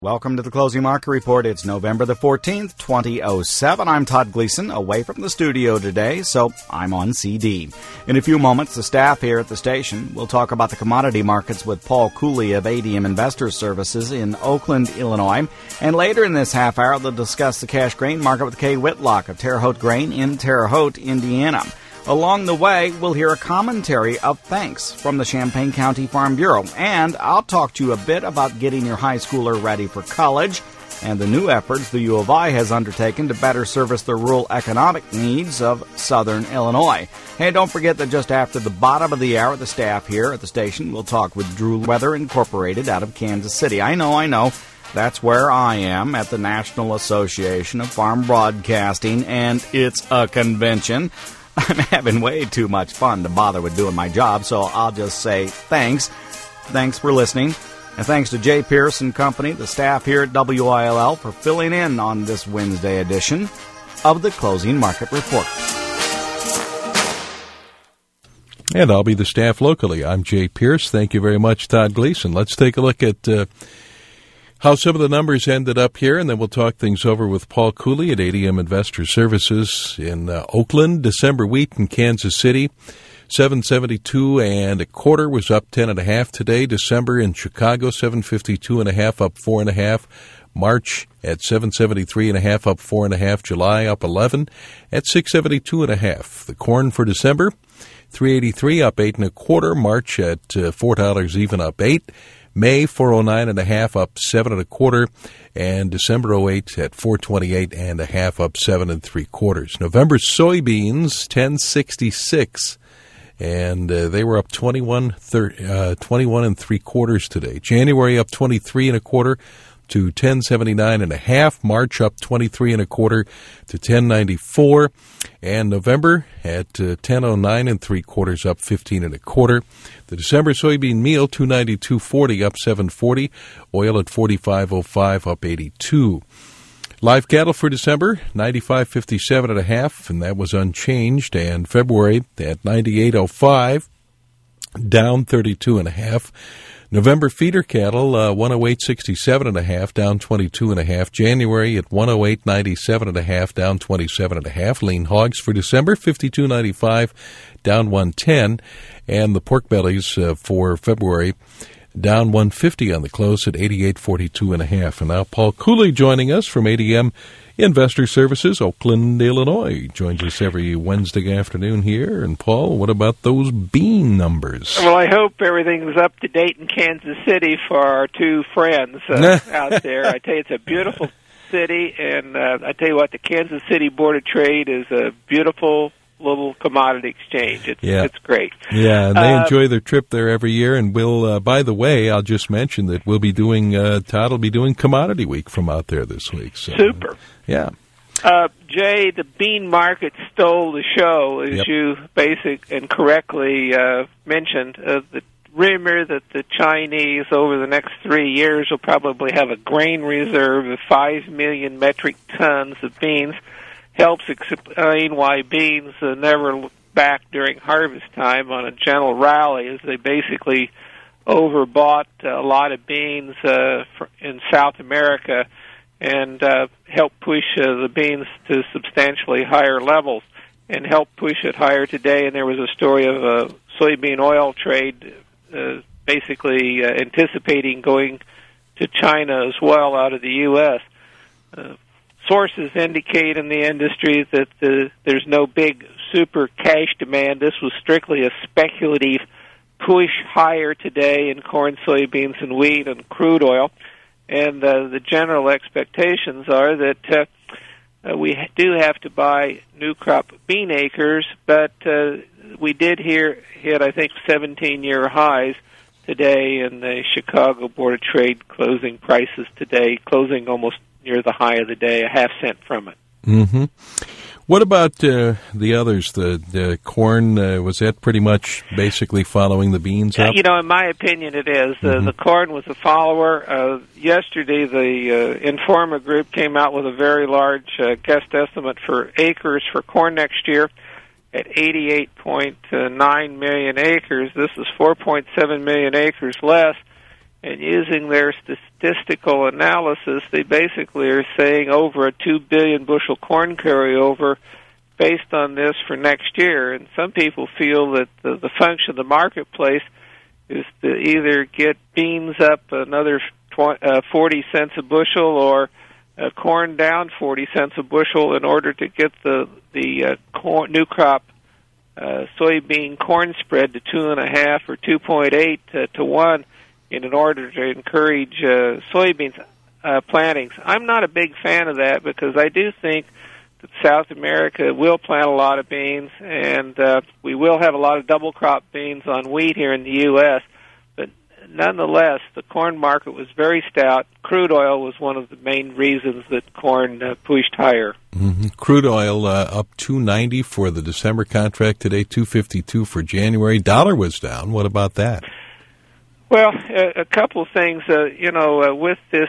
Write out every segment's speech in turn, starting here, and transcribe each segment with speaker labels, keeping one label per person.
Speaker 1: Welcome to the Closing Market Report. It's November the 14th, 2007. I'm Todd Gleason, away from the studio today, so I'm on CD. In a few moments, the staff here at the station will talk about the commodity markets with Paul Cooley of ADM Investor Services in Oakland, Illinois. And later in this half hour, they'll discuss the cash grain market with Kay Whitlock of Terre Haute Grain in Terre Haute, Indiana. Along the way, we'll hear a commentary of thanks from the Champaign County Farm Bureau. And I'll talk to you a bit about getting your high schooler ready for college and the new efforts the U of I has undertaken to better service the rural economic needs of southern Illinois. Hey, don't forget that just after the bottom of the hour, the staff here at the station will talk with Drew Weather Incorporated out of Kansas City. I know. That's where I am at the National Association of Farm Broadcasting, and it's a convention. I'm having way too much fun to bother with doing my job, so I'll just say thanks. Thanks for listening. And thanks to Jay Pierce and Company, the staff here at WILL, for filling in on this Wednesday edition of the Closing Market Report.
Speaker 2: And I'll be the staff locally. I'm Jay Pierce. Thank you very much, Todd Gleason. Let's take a look at how some of the numbers ended up here, and then we'll talk things over with Paul Cooley at ADM Investor Services in Oakland. December wheat in Kansas City, 772 and a quarter, was up 10.5 today. December in Chicago, 752.5, up 4.5. March at 773.5, up 4.5. July up 11 at 672.5. The corn for December, 383, up 8.25. March at $4 even, up 8. May 409.5, up 7.25, and December 08 at 428.5, up 7.75. November soybeans 1066, and they were up 21.75 today. January up 23.25 to 1079.5. March up 23.25 to 1094, and November at 1009.75, up 15.25. The December soybean meal 292.40, up 7.40. Oil at 45.05, up 82. Live cattle for December 95.57.5, and that was unchanged. And February at 98.05, down 32.5. November feeder cattle 108.67.5, down 22.5. January at 108.97.5, down 27.5. Lean hogs for December 52.95, down 110, and the pork bellies for February down 150 on the close at 88.42.5. And now Paul Cooley joining us from ADM Investor Services, Oakland, Illinois. Joins us every Wednesday afternoon here. And Paul, what about those bean numbers?
Speaker 3: Well, I hope everything's up to date in Kansas City for our two friends out there. I tell you, it's a beautiful city, and I tell you what, the Kansas City Board of Trade is a beautiful little commodity exchange. It's great.
Speaker 2: Yeah, and they enjoy their trip there every year. And we'll, by the way, I'll just mention that we'll be doing, Todd will be doing Commodity Week from out there this week. So,
Speaker 3: super.
Speaker 2: Yeah.
Speaker 3: Jay, the bean market stole the show, as you and correctly mentioned. The rumor that the Chinese, over the next 3 years, will probably have a grain reserve of 5 million metric tons of beans helps explain why beans never look back during harvest time on a gentle rally, as they basically overbought a lot of beans in South America and helped push the beans to substantially higher levels and helped push it higher today. And there was a story of a soybean oil trade basically anticipating going to China as well out of the U.S. Sources indicate in the industry that there's no big super cash demand. This was strictly a speculative push higher today in corn, soybeans, and wheat and crude oil. And the general expectations are that we do have to buy new crop bean acres, but we did hit, I think, 17-year highs today in the Chicago Board of Trade closing prices today, closing almost near the high of the day, a half cent from it.
Speaker 2: Mm-hmm. What about the others? The corn, was that pretty much basically following the beans up?
Speaker 3: You know, in my opinion, it is. The corn was a follower. Yesterday, the Informa Group came out with a very large guess estimate for acres for corn next year at 88.9 million acres. This is 4.7 million acres less. And using their statistical analysis, they basically are saying over a 2 billion bushel corn carryover based on this for next year. And some people feel that the function of the marketplace is to either get beans up another 40 cents a bushel or corn down 40 cents a bushel in order to get the new crop soybean corn spread to 2.5 or 2.8 to 1 in order to encourage soybeans plantings. I'm not a big fan of that because I do think that South America will plant a lot of beans, and we will have a lot of double crop beans on wheat here in the U.S., but nonetheless, the corn market was very stout. Crude oil was one of the main reasons that corn pushed higher.
Speaker 2: Mm-hmm. Crude oil up $2.90 for the December contract today, $2.52 for January. Dollar was down. What about that?
Speaker 3: Well, a couple of things. With this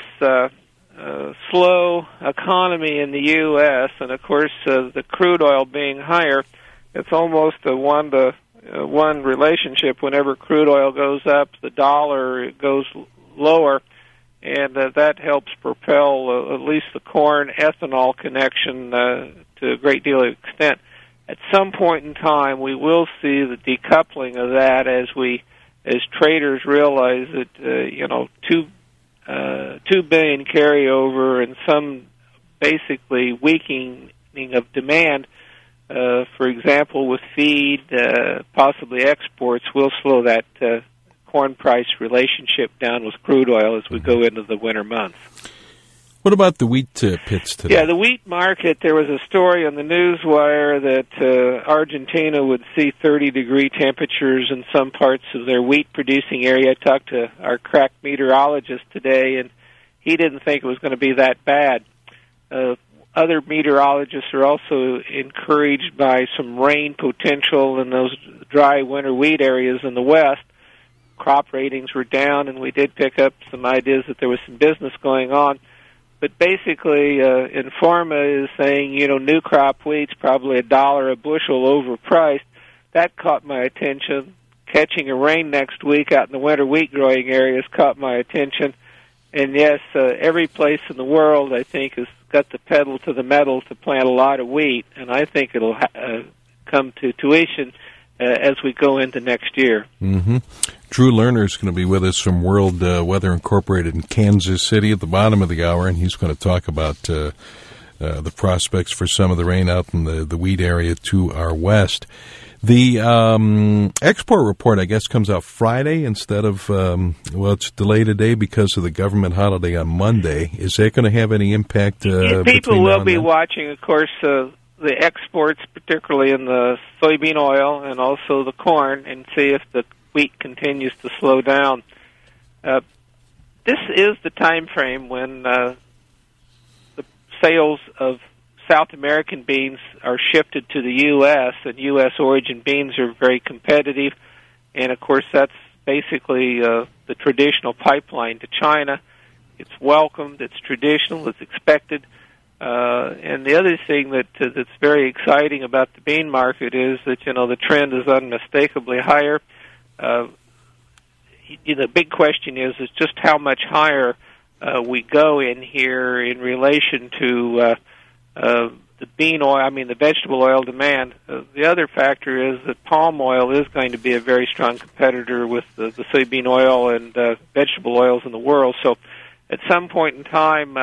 Speaker 3: slow economy in the U.S., and of course the crude oil being higher, it's almost a one-to-one relationship. Whenever crude oil goes up, the dollar goes lower, and that helps propel at least the corn ethanol connection to a great deal of extent. At some point in time, we will see the decoupling of that as traders realize that 2 billion carryover and some basically weakening of demand, for example, with feed, possibly exports, will slow that corn price relationship down with crude oil as we go into the winter months.
Speaker 2: What about the wheat pits today?
Speaker 3: Yeah, the wheat market, there was a story on the newswire that Argentina would see 30-degree temperatures in some parts of their wheat-producing area. I talked to our crack meteorologist today, and he didn't think it was going to be that bad. Other meteorologists are also encouraged by some rain potential in those dry winter wheat areas in the west. Crop ratings were down, and we did pick up some ideas that there was some business going on. But basically, Informa is saying, new crop wheat's probably $1 a bushel overpriced. That caught my attention. Catching a rain next week out in the winter wheat growing areas caught my attention. And yes, every place in the world, I think, has got the pedal to the metal to plant a lot of wheat, and I think it'll come to tuition as we go into next year.
Speaker 2: Mm-hmm. Drew Lerner is going to be with us from World Weather Incorporated in Kansas City at the bottom of the hour, and he's going to talk about the prospects for some of the rain out in the wheat area to our west. The export report, I guess, comes out Friday instead of, it's delayed a day because of the government holiday on Monday. Is that going to have any impact?
Speaker 3: People will be watching, of course, the exports, particularly in the soybean oil and also the corn, and see if the wheat continues to slow down. This is the time frame when the sales of South American beans are shifted to the U.S., and U.S. origin beans are very competitive. And, of course, that's basically the traditional pipeline to China. It's welcomed, it's traditional, it's expected. And the other thing that's very exciting about the bean market is that, the trend is unmistakably higher. The big question is just how much higher we go in here in relation to the bean oil, the vegetable oil demand. The other factor is that palm oil is going to be a very strong competitor with the soybean oil and vegetable oils in the world. So at some point in time,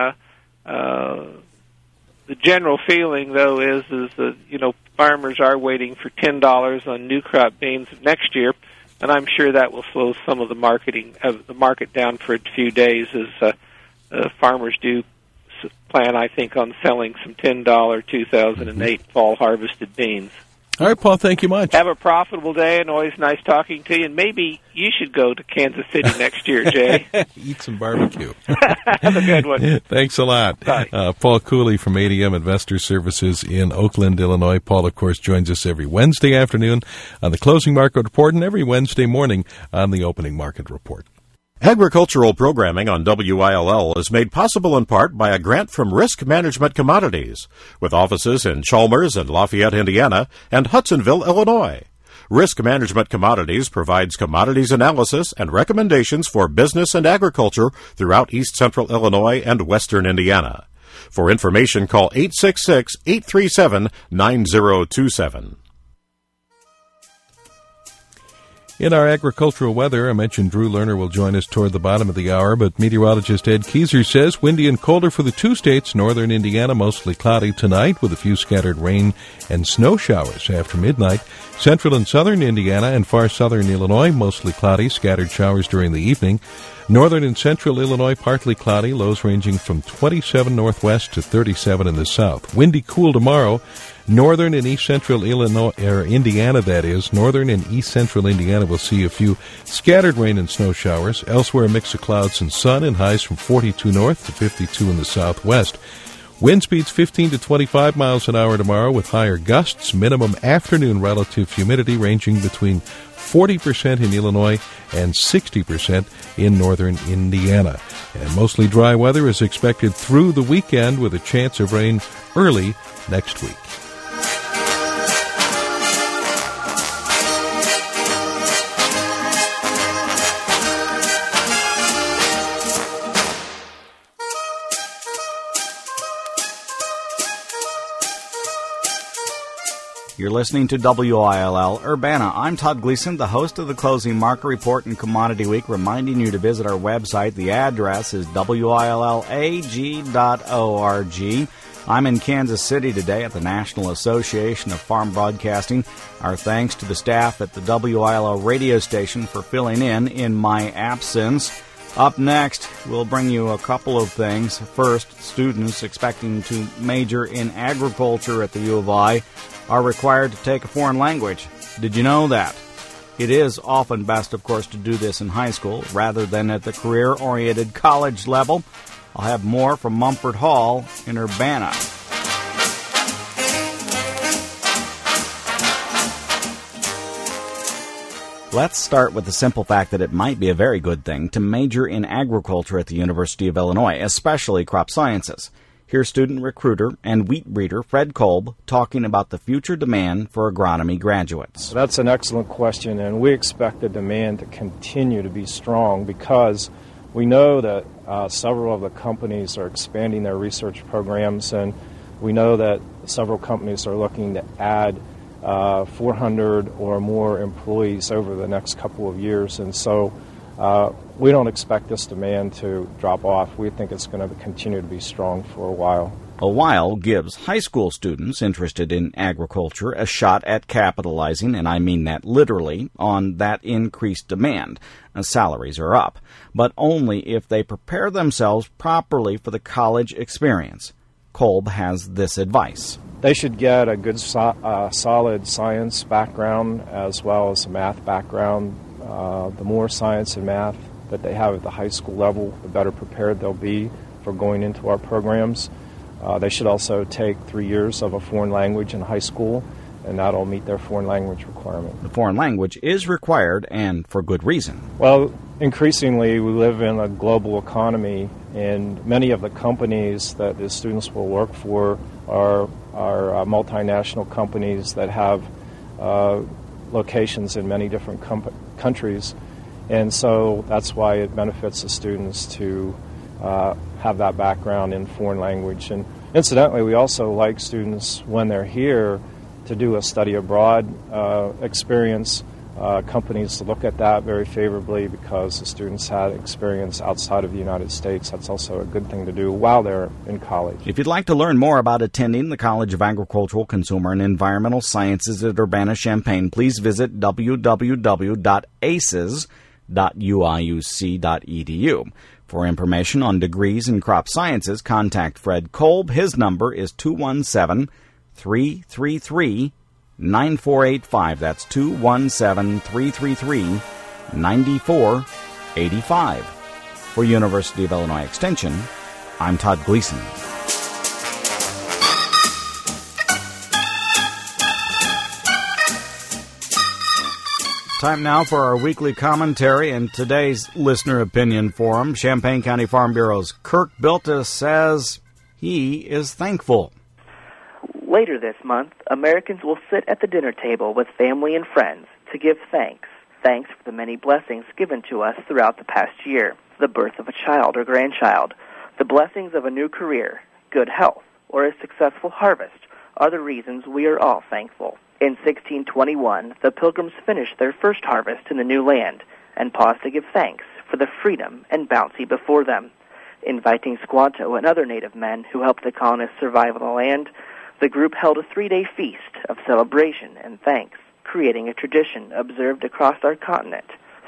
Speaker 3: the general feeling, though, is that, farmers are waiting for $10 on new crop beans next year, and I'm sure that will slow some of the market down for a few days as farmers do plan, I think, on selling some $10 2008 fall harvested beans.
Speaker 2: All right, Paul, thank you much.
Speaker 3: Have a profitable day, and always nice talking to you. And maybe you should go to Kansas City next year, Jay.
Speaker 2: Eat some barbecue.
Speaker 3: Have a good one.
Speaker 2: Thanks a lot.
Speaker 3: Bye.
Speaker 2: Paul Cooley from ADM Investor Services in Oakland, Illinois. Paul, of course, joins us every Wednesday afternoon on the Closing Market Report and every Wednesday morning on the Opening Market Report.
Speaker 4: Agricultural programming on WILL is made possible in part by a grant from Risk Management Commodities, with offices in Chalmers and Lafayette, Indiana, and Hudsonville, Illinois. Risk Management Commodities provides commodities analysis and recommendations for business and agriculture throughout East Central Illinois and Western Indiana. For information, call 866-837-9027.
Speaker 2: In our agricultural weather, I mentioned Drew Lerner will join us toward the bottom of the hour, but meteorologist Ed Kieser says windy and colder for the two states. Northern Indiana, mostly cloudy tonight with a few scattered rain and snow showers after midnight. Central and southern Indiana and far southern Illinois, mostly cloudy, scattered showers during the evening. Northern and central Illinois, partly cloudy, lows ranging from 27 northwest to 37 in the south. Windy, cool tomorrow. Northern and east central Illinois, or Indiana, that is. Northern and east central Indiana will see a few scattered rain and snow showers. Elsewhere, a mix of clouds and sun, and highs from 42 north to 52 in the southwest. Wind speeds 15 to 25 miles an hour tomorrow with higher gusts. Minimum afternoon relative humidity ranging between 40% in Illinois and 60% in northern Indiana. And mostly dry weather is expected through the weekend with a chance of rain early next week.
Speaker 1: You're listening to WILL Urbana. I'm Todd Gleason, the host of the Closing Market Report and Commodity Week, reminding you to visit our website. The address is willag.org. I'm in Kansas City today at the National Association of Farm Broadcasting. Our thanks to the staff at the WILL radio station for filling in my absence. Up next, we'll bring you a couple of things. First, students expecting to major in agriculture at the U of I are required to take a foreign language. Did you know that? It is often best, of course, to do this in high school rather than at the career-oriented college level. I'll have more from Mumford Hall in Urbana. Let's start with the simple fact that it might be a very good thing to major in agriculture at the University of Illinois, especially crop sciences. Here's student recruiter and wheat breeder Fred Kolb talking about the future demand for agronomy graduates.
Speaker 5: That's an excellent question, and we expect the demand to continue to be strong because we know that several of the companies are expanding their research programs, and we know that several companies are looking to add 400 or more employees over the next couple of years, and so we don't expect this demand to drop off. We think it's going to continue to be strong for a while.
Speaker 1: A while gives high school students interested in agriculture a shot at capitalizing, and I mean that literally, on that increased demand. Salaries are up, but only if they prepare themselves properly for the college experience. Kolb has this advice.
Speaker 5: They should get a good solid science background as well as a math background. The more science and math that they have at the high school level, the better prepared they'll be for going into our programs. They should also take 3 years of a foreign language in high school, and that'll meet their foreign language requirement.
Speaker 1: The foreign language is required, and for good reason.
Speaker 5: Well, increasingly we live in a global economy, and many of the companies that the students will work for are multinational companies that have locations in many different countries, and so that's why it benefits the students to have that background in foreign language. And incidentally, we also like students when they're here to do a study abroad experience. Companies look at that very favorably because the students had experience outside of the United States. That's also a good thing to do while they're in college.
Speaker 1: If you'd like to learn more about attending the College of Agricultural, Consumer, and Environmental Sciences at Urbana-Champaign, please visit www.aces.uiuc.edu. For information on degrees in crop sciences, contact Fred Kolb. His number is 217-333-9485. That's 217-333-9485. For University of Illinois Extension, I'm Todd Gleason. Time now for our weekly commentary and today's Listener Opinion Forum. Champaign County Farm Bureau's Kirk Bilta says he is thankful.
Speaker 6: Later this month, Americans will sit at the dinner table with family and friends to give thanks. Thanks for the many blessings given to us throughout the past year. The birth of a child or grandchild, the blessings of a new career, good health, or a successful harvest are the reasons we are all thankful. In 1621, the Pilgrims finished their first harvest in the new land and paused to give thanks for the freedom and bounty before them. Inviting Squanto and other native men who helped the colonists survive on the land, the group held a 3-day feast of celebration and thanks, creating a tradition observed across our continent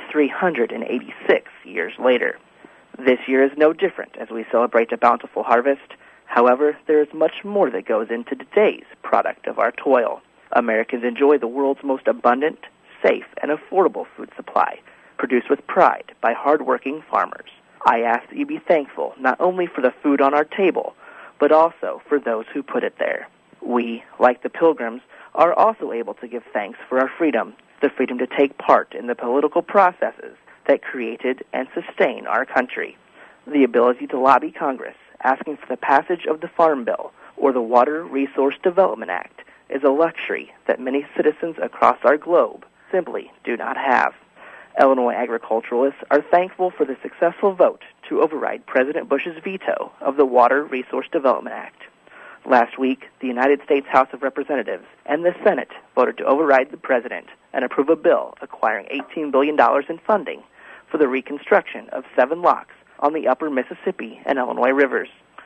Speaker 6: 386 years later. This year is no different as we celebrate a bountiful harvest. However, there is much more that goes into today's product of our toil. Americans enjoy the world's most abundant, safe, and affordable food supply, produced with pride by hardworking farmers. I ask that you be thankful not only for the food on our table, but also for those who put it there. We, like the Pilgrims, are also able to give thanks for our freedom, the freedom to take part in the political processes that created and sustain our country. The ability to lobby Congress, asking for the passage of the Farm Bill or the Water Resource Development Act, is a luxury that many citizens across our globe simply do not have. Illinois agriculturalists are thankful for the successful vote to override President Bush's veto of the Water Resource Development Act. Last week, the United States House of Representatives and the Senate voted to override the president and approve a bill acquiring $18 billion in funding for the reconstruction of 7 locks on the upper Mississippi and Illinois rivers.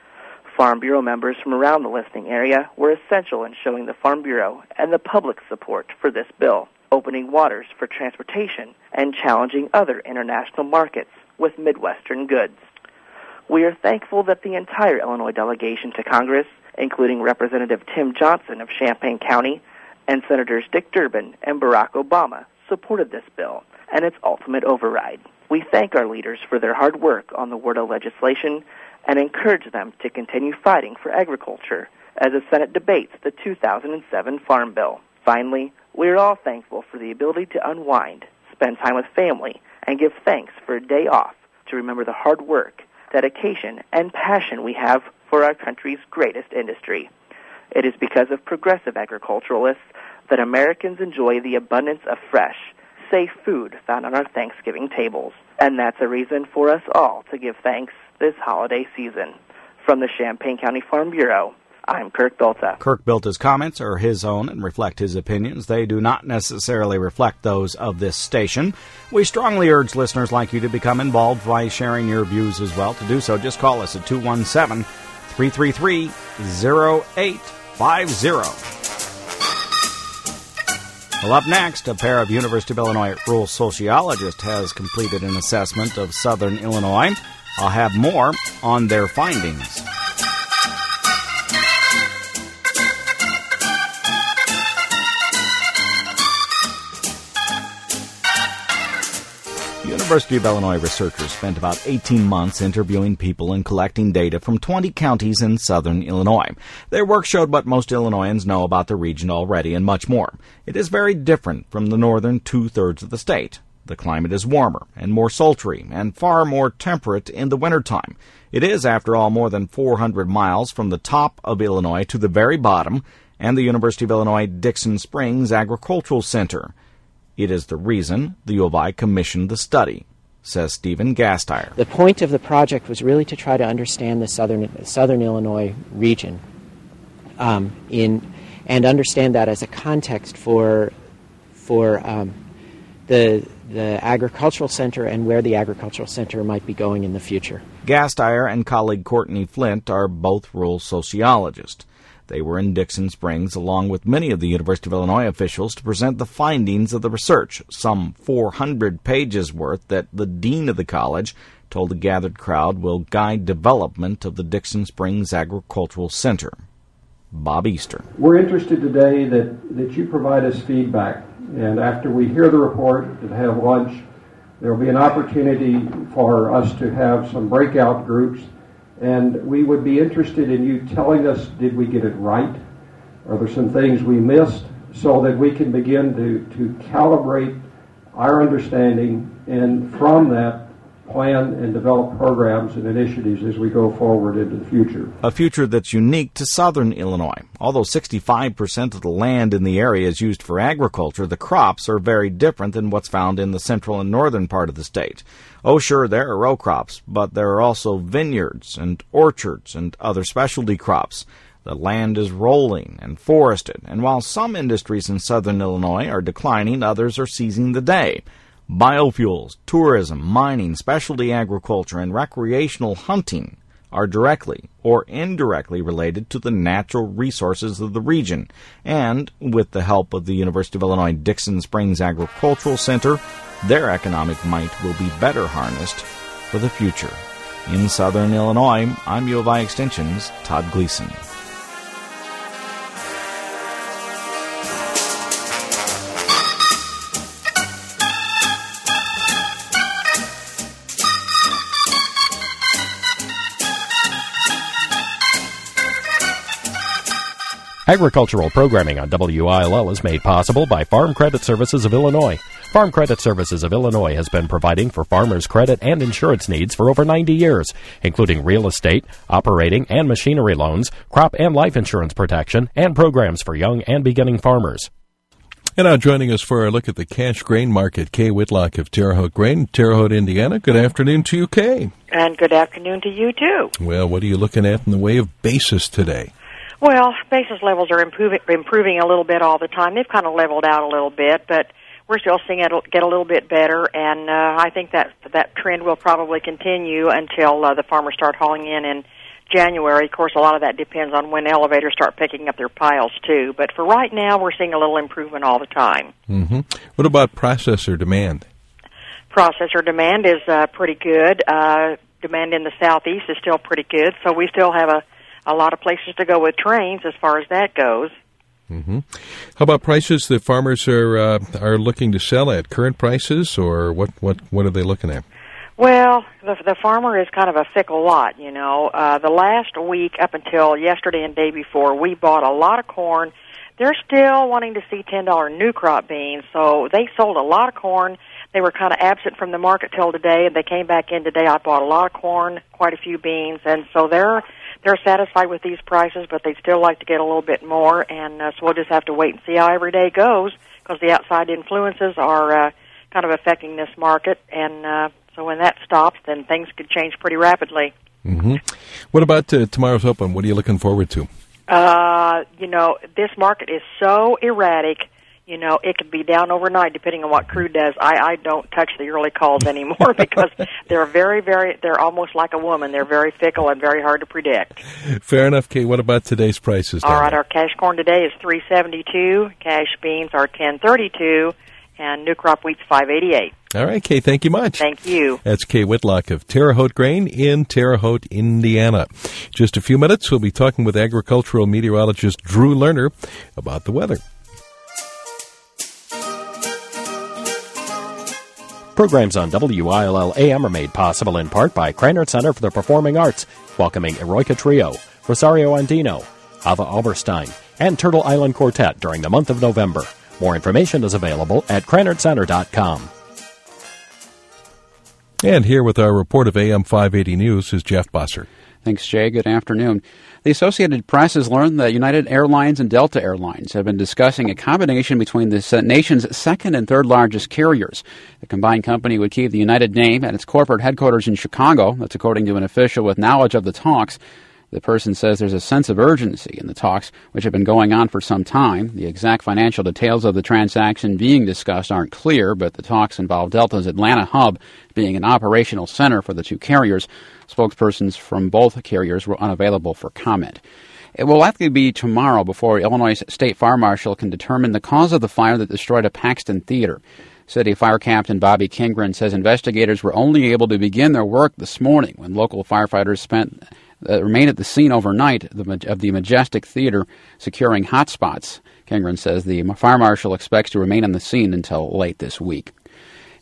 Speaker 6: Farm Bureau members from around the listening area were essential in showing the Farm Bureau and the public support for this bill, opening waters for transportation and challenging other international markets with Midwestern goods. We are thankful that the entire Illinois delegation to Congress, including Representative Tim Johnson of Champaign County and Senators Dick Durbin and Barack Obama, supported this bill and its ultimate override. We thank our leaders for their hard work on the WRDA legislation and encourage them to continue fighting for agriculture as the Senate debates the 2007 Farm Bill. Finally, we are all thankful for the ability to unwind, spend time with family, and give thanks for a day off to remember the hard work, dedication, and passion we have for our country's greatest industry. It is because of progressive agriculturalists that Americans enjoy the abundance of fresh, safe food found on our Thanksgiving tables. And that's a reason for us all to give thanks this holiday season. From the Champaign County Farm Bureau, I'm Kirk Bilta.
Speaker 1: Kirk Bilta's comments are his own and reflect his opinions. They do not necessarily reflect those of this station. We strongly urge listeners like you to become involved by sharing your views as well. To do so, just call us at 217-333-0850. Well, up next, a pair of University of Illinois rural sociologists has completed an assessment of southern Illinois. I'll have more on their findings. University of Illinois researchers spent about 18 months interviewing people and collecting data from 20 counties in southern Illinois. Their work showed what most Illinoisans know about the region already and much more. It is very different from the northern two-thirds of the state. The climate is warmer and more sultry and far more temperate in the wintertime. It is, after all, more than 400 miles from the top of Illinois to the very bottom and the University of Illinois Dixon Springs Agricultural Center. It is the reason the U of I commissioned the study, says Stephen Gasteyer.
Speaker 7: The point of the project was really to try to understand the southern Illinois region and understand that as a context for the agricultural center and where the agricultural center might be going in the future.
Speaker 1: Gasteyer and colleague Courtney Flint are both rural sociologists. They were in Dixon Springs along with many of the University of Illinois officials to present the findings of the research, some 400 pages worth that the dean of the college told the gathered crowd will guide development of the Dixon Springs Agricultural Center. Bob Easter.
Speaker 8: We're interested today that you provide us feedback, and after we hear the report, to have lunch, there will be an opportunity for us to have some breakout groups. And we would be interested in you telling us, did we get it right? Are there some things we missed? So that we can begin to calibrate our understanding, and from that plan and develop programs and initiatives as we go forward into the future.
Speaker 1: A future that's unique to southern Illinois. Although 65% of the land in the area is used for agriculture, the crops are very different than what's found in the central and northern part of the state. Oh, sure, there are row crops, but there are also vineyards and orchards and other specialty crops. The land is rolling and forested, and while some industries in southern Illinois are declining, others are seizing the day. Biofuels, tourism, mining, specialty agriculture, and recreational hunting are directly or indirectly related to the natural resources of the region. And with the help of the University of Illinois Dixon Springs Agricultural Center, their economic might will be better harnessed for the future. In southern Illinois, I'm U of I Extension's Todd Gleason.
Speaker 9: Agricultural programming on WILL is made possible by Farm Credit Services of Illinois. Farm Credit Services of Illinois has been providing for farmers' credit and insurance needs for over 90 years, including real estate, operating and machinery loans, crop and life insurance protection, and programs for young and beginning farmers.
Speaker 2: And now joining us for a look at the cash grain market, Kay Whitlock of Terre Haute Grain, Terre Haute, Indiana. Good afternoon to you, Kay.
Speaker 10: And good afternoon to you, too.
Speaker 2: Well, what are you looking at in the way of basis today?
Speaker 10: Well, basis levels are improving a little bit all the time. They've kind of leveled out a little bit, but we're still seeing it get a little bit better, and I think that trend will probably continue until the farmers start hauling in January. Of course, a lot of that depends on when elevators start picking up their piles, too. But for right now, we're seeing a little improvement all the time.
Speaker 2: Mm-hmm. What about processor demand?
Speaker 10: Processor demand is pretty good. Demand in the southeast is still pretty good, so we still have a lot of places to go with trains as far as that goes.
Speaker 2: Mm-hmm. How about prices that farmers are looking to sell at? Current prices, or what are they looking at?
Speaker 10: Well, the farmer is kind of a fickle lot, you know. The last week up until yesterday and day before, we bought a lot of corn. They're still wanting to see $10 new crop beans, so they sold a lot of corn. They were kind of absent from the market till today, and they came back in today. I bought a lot of corn, quite a few beans, and so they're satisfied with these prices, but they'd still like to get a little bit more, and so we'll just have to wait and see how every day goes, because the outside influences are kind of affecting this market, and so when that stops, then things could change pretty rapidly.
Speaker 2: Mm-hmm. What about tomorrow's open? What are you looking forward to?
Speaker 10: You know, this market is so erratic. You know, it could be down overnight depending on what crude does. I don't touch the early calls anymore because they're they're almost like a woman. They're very fickle and very hard to predict.
Speaker 2: Fair enough, Kay. What about today's prices?
Speaker 10: All right, our cash corn today is $3.72. Cash beans are $10.32. And new crop wheat's $5.88.
Speaker 2: All right, Kay, thank you much.
Speaker 10: Thank you.
Speaker 2: That's Kay Whitlock of Terre Haute Grain in Terre Haute, Indiana. Just a few minutes, we'll be talking with agricultural meteorologist Drew Lerner about the weather.
Speaker 9: Programs on WILL-AM are made possible in part by Krannert Center for the Performing Arts, welcoming Eroica Trio, Rosario Andino, Ava Alberstein, and Turtle Island Quartet during the month of November. More information is available at KrannertCenter.com.
Speaker 2: And here with our report of AM 580 News is Jeff Busser.
Speaker 11: Thanks, Jay. Good afternoon. The Associated Press has learned that United Airlines and Delta Airlines have been discussing a combination between the nation's second and third largest carriers. The combined company would keep the United name at its corporate headquarters in Chicago. That's according to an official with knowledge of the talks. The person says there's a sense of urgency in the talks, which have been going on for some time. The exact financial details of the transaction being discussed aren't clear, but the talks involve Delta's Atlanta hub being an operational center for the two carriers. Spokespersons from both carriers were unavailable for comment. It will likely be tomorrow before Illinois State Fire Marshal can determine the cause of the fire that destroyed a Paxton Theater. City Fire Captain Bobby Kingren says investigators were only able to begin their work this morning when local firefighters remained at the scene overnight of the Majestic Theater securing hotspots. Kingren says the fire marshal expects to remain on the scene until late this week.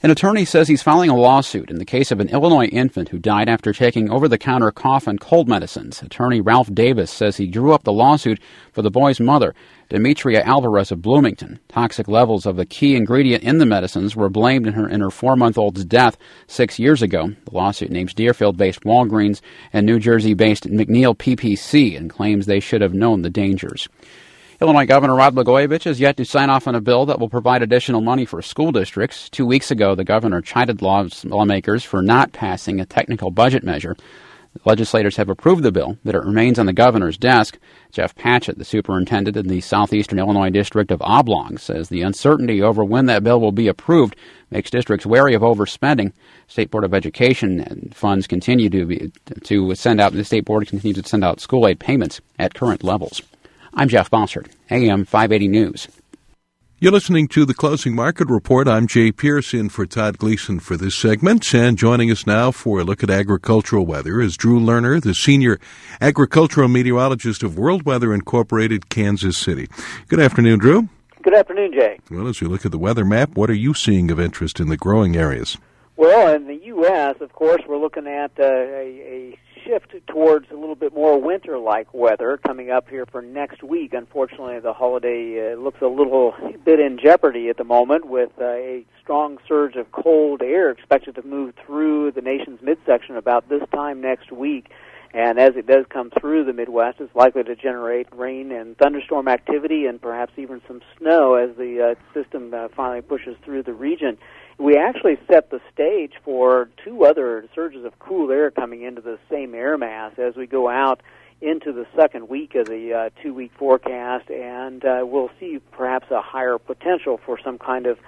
Speaker 11: An attorney says he's filing a lawsuit in the case of an Illinois infant who died after taking over-the-counter cough and cold medicines. Attorney Ralph Davis says he drew up the lawsuit for the boy's mother, Demetria Alvarez of Bloomington. Toxic levels of the key ingredient in the medicines were blamed in her 4-month-old's death 6 years ago. The lawsuit names Deerfield-based Walgreens and New Jersey-based McNeil PPC and claims they should have known the dangers. Illinois Governor Rod Blagojevich has yet to sign off on a bill that will provide additional money for school districts. 2 weeks ago, the governor chided lawmakers for not passing a technical budget measure. The legislators have approved the bill, but it remains on the governor's desk. Jeff Patchett, the superintendent in the southeastern Illinois district of Oblong, says the uncertainty over when that bill will be approved makes districts wary of overspending. State Board of Education funds continue to send out. The State Board continues to send out school aid payments at current levels. I'm Jeff Bossert, AM 580 News.
Speaker 2: You're listening to the Closing Market Report. I'm Jay Pierce in for Todd Gleason for this segment. And joining us now for a look at agricultural weather is Drew Lerner, the Senior Agricultural Meteorologist of World Weather Incorporated, Kansas City. Good afternoon, Drew.
Speaker 12: Good afternoon, Jay.
Speaker 2: Well, as we look at the weather map, what are you seeing of interest in the growing areas?
Speaker 12: Well, in the U.S., of course, we're looking at a shift towards a little bit more winter-like weather coming up here for next week. Unfortunately, the holiday looks a little bit in jeopardy at the moment with a strong surge of cold air expected to move through the nation's midsection about this time next week. And as it does come through the Midwest, it's likely to generate rain and thunderstorm activity and perhaps even some snow as the system finally pushes through the region. We actually set the stage for 2 other surges of cool air coming into the same air mass as we go out into the second week of the 2-week forecast, and we'll see perhaps a higher potential for some kind of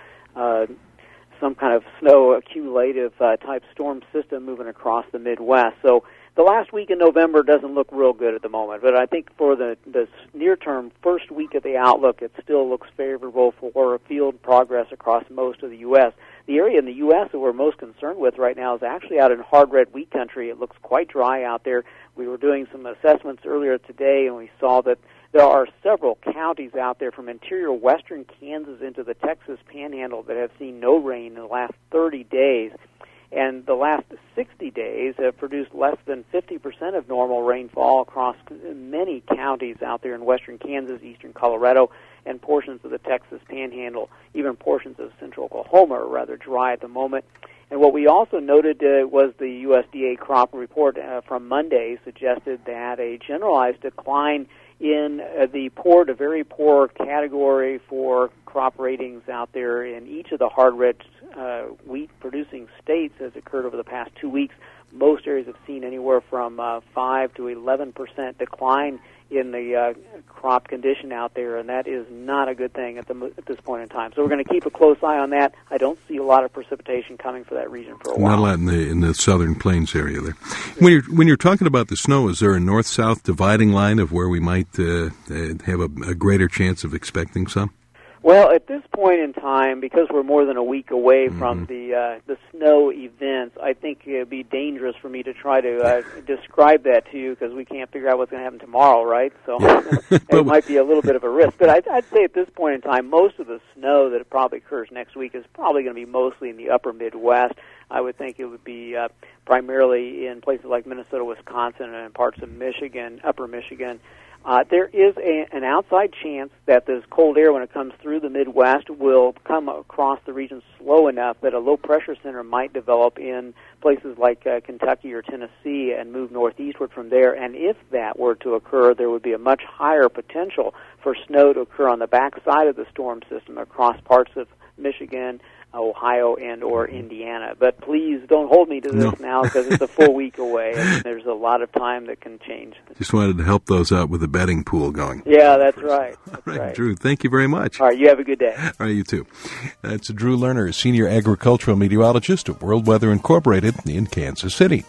Speaker 12: snow accumulative type storm system moving across the Midwest. So the last week in November doesn't look real good at the moment, but I think for the near-term first week of the outlook, it still looks favorable for field progress across most of the U.S. The area in the U.S. that we're most concerned with right now is actually out in hard red wheat country. It looks quite dry out there. We were doing some assessments earlier today, and we saw that there are several counties out there from interior western Kansas into the Texas Panhandle that have seen no rain in the last 30 days. And the last 60 days have produced less than 50% of normal rainfall across many counties out there in western Kansas, eastern Colorado, and portions of the Texas Panhandle. Even portions of central Oklahoma are rather dry at the moment. And what we also noted was the USDA crop report from Monday suggested that a generalized decline in the poor to very poor category for crop ratings out there in each of the hard red wheat-producing states has occurred over the past 2 weeks. Most areas have seen anywhere from 5 to 11% decline in the crop condition out there, and that is not a good thing at this point in time. So we're going to keep a close eye on that. I don't see a lot of precipitation coming for that region for a while.
Speaker 2: Not a lot in the southern plains area there. When you're talking about the snow, is there a north-south dividing line of where we might have a greater chance of expecting some?
Speaker 12: Well, at this point in time, because we're more than a week away from the snow events, I think it would be dangerous for me to try to describe that to you because we can't figure out what's going to happen tomorrow, right? So it might be a little bit of a risk. But I'd say at this point in time, most of the snow that probably occurs next week is probably going to be mostly in the upper Midwest. I would think it would be primarily in places like Minnesota, Wisconsin, and parts of Michigan, upper Michigan. There is an outside chance that this cold air, when it comes through the Midwest, will come across the region slow enough that a low-pressure center might develop in places like Kentucky or Tennessee and move northeastward from there. And if that were to occur, there would be a much higher potential for snow to occur on the backside of the storm system across parts of Michigan, Ohio, and or Indiana. But please don't hold me to this now because it's a full week away and there's a lot of time that can change.
Speaker 2: Just wanted to help those out with the betting pool going.
Speaker 12: Yeah, that's right.
Speaker 2: All right, Drew, thank you very much.
Speaker 12: All right, you have a good day.
Speaker 2: All right, you too. That's Drew Lerner, Senior Agricultural Meteorologist at World Weather Incorporated in Kansas City.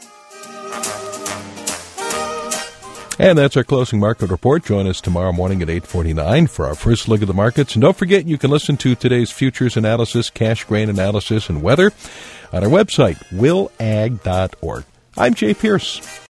Speaker 2: And that's our closing market report. Join us tomorrow morning at 8:49 for our first look at the markets. And don't forget, you can listen to today's futures analysis, cash grain analysis, and weather on our website, willag.org. I'm Jay Pierce.